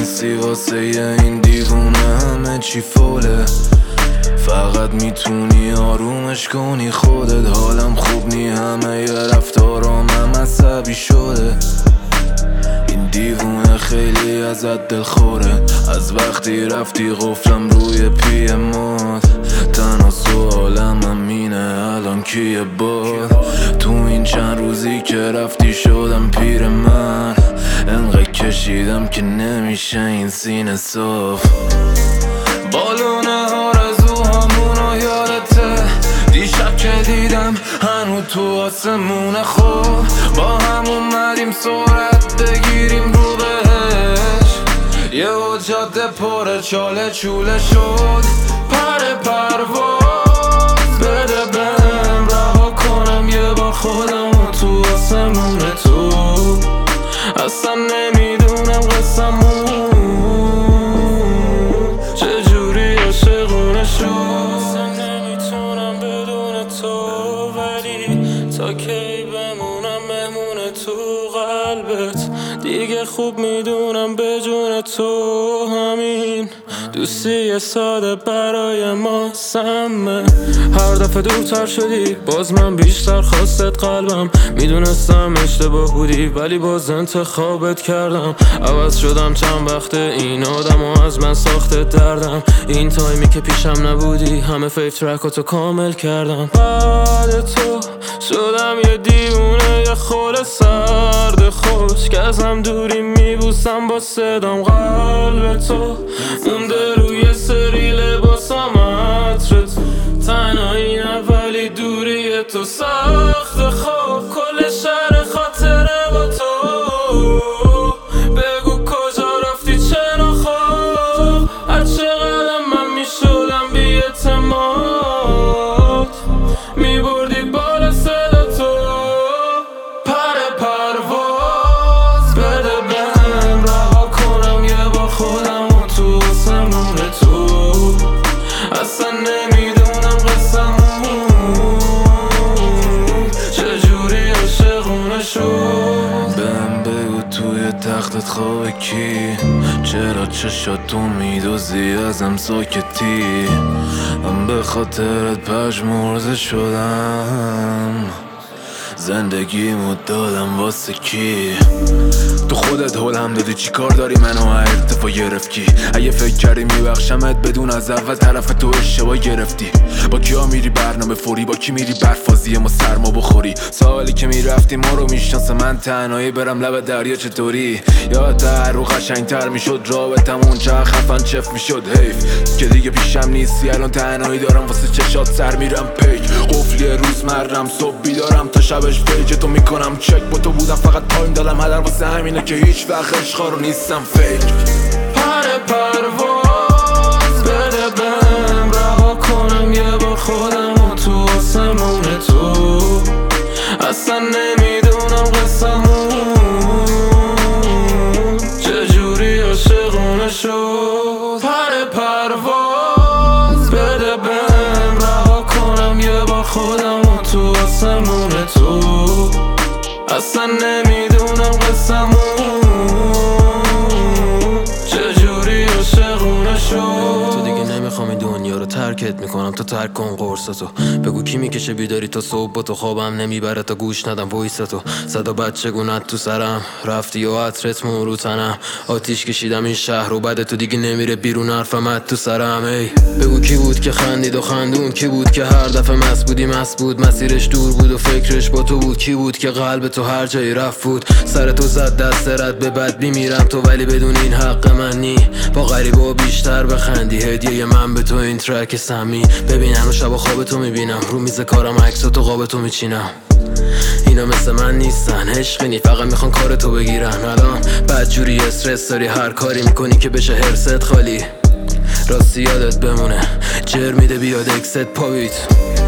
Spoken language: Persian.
نیستی واسه این دیوونه همه چی فوله. فقط میتونی آرومش کنی خودت. حالم خوب نی همه یه رفتارام هم عصبی شده. این دیوونه خیلی ازت دلخوره. از وقتی رفتی قفلم روی پیمات. تنها سوالم همینه الان کیه باد. تو این چند روزی که رفتی شدم پیر من. انقدر کشیدم که نمیشه این سینه صاف. بالونه ها رزو همونو یادته. دیشب که دیدم هنو تو آسمونه خوب. با هم اومدیم سرعت بگیریم رو بهش. یه جاده پر چاله چوله شد. پرواز بده بهم رها کنم یه بار خودمو تو آسمون تو. اصلا نمیدونم قسمون چجوری عاشقونه شد. اصلا نمیتونم بدون تو ولی تا کی بمونم مهمون تو قلبت. دیگه خوب میدونم بدون تو همین دوستی ساده برای ما سمه. هر دفعه دورتر شدی باز من بیشتر خواستت قلبم. میدونستم اشتباه بودی ولی باز انتخابت کردم. عوض شدم چند وقته این آدم و از من ساخته دردم. این تایمی که پیشم نبودی همه فیف ترکاتو کامل کردم. بعد تو شدم یه دیوونه یه خول سرد خوش که از هم دوری میبوسم با صدام. قلب تو مونده روی سری لباسم عطرت. تنهایی نه ولی دوری تو سخت. خوب کل شهر خاطره با تو. بگو کجا رفتی چرا خواب. هر چقدر من میشدم بی اعتماد میبردی بالا صدا تو. پرواز بده بهم رها کنم یه بار خودمو تو آسمون تو. اصلا نمیدونم قسمون چجوری عاشقونه شد. بهم بگو توی تختت خوابه کی. چرا چشاتو میدوزی ازم ساکتی. من به خاطرت پژمرده شدم. زندگیمو دادم واسه کی. تو خودت هولم دادی چی کار داری منو ارتفاع گرفتی. اگه فکر کردی میبخشمت بدون از اول طرف تو اشتباه گرفتی. با کیا میری برنامه فوری با کی میری برفازی ما سرما بخوری. سوالی که میرفتی ما رو میشناسه من تنهایی برم لب دریا چطوری. یادت هر رو قشنگتر میشد رابطمون چه خفن چف میشد. حیف که دیگه پیشم نیستی الان تنهایی دارم واسه چشات سر میرم پیک. قفلی روزمرم صبح بیدارم تا شبش فیک. تو میکنم چک با تو بودم فقط تایم دارم هدر واسه همینه که هیچ وقت عشقا رو نیستم فیک. پرواز بده بهم رها کنم یه بار خودمو تو آسمون تو. اصلا نمیدونم قسمون چجوری عاشقونه شد. پرواز بده بهم رها کنم یه بار خودمو تو آسمون تو. اصلا نمیدونم قسمون چجوری عاشقونه شد. تو دیگه نمیخوام این دنیا رو ترکت میکنم تا ترک کن قرصتو. بگو کی میکشه بیداری تا صبح با تو خوابم نمیبره تا گوش ندم وایستو. صدا بچگونت تو سرم رفتی و عطرت مون رو تنم. آتیش کشیدم این شهر رو بعد تو دیگه نمیره بیرون حرفمت تو سرم. ای بگو کی بود که خندید و خندون. کی بود که هر دفعه مست بودی مست بود. مسیرش دور بود و فکرش با تو بود. کی بود که قلب تو هر جایی رفت بود. سر تو زد دست رد به بد میمیرم تو ولی بدون این حق من نی. با غریبه و بیشتر بخندی هدیه من به تو این ترک سمی. ببین هنو شب خواب تو میبینم رو میز کارم عکساتو قاب تو میچینم. اینا مثل من نیستن عشقی نی فقط میخوان کار تو بگیرن. الان بدجوری استرس داری هر کاری میکنی که بشه هرست خالی. راستی یادت بمونه جر میده بیاد اکست پاویت.